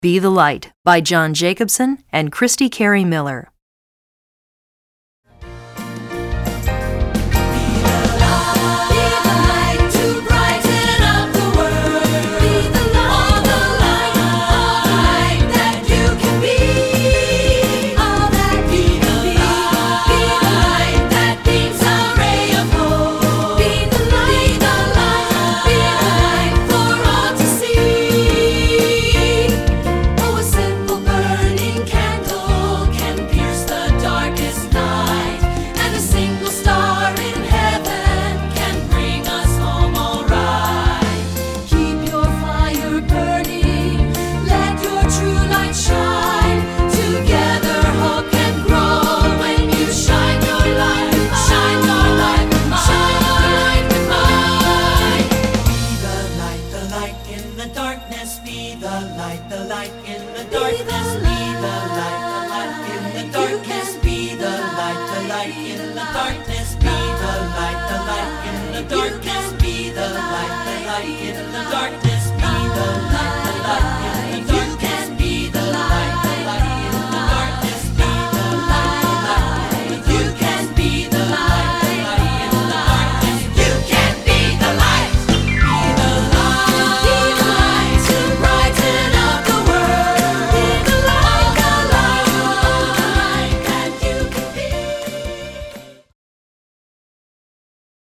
Be the Light by John Jacobson and Christy Carey Miller. Be the light in the darkness. Be the light in the darkness. Be the light in the darkness. Be the light in the darkness. Be the light in the darkness. Be the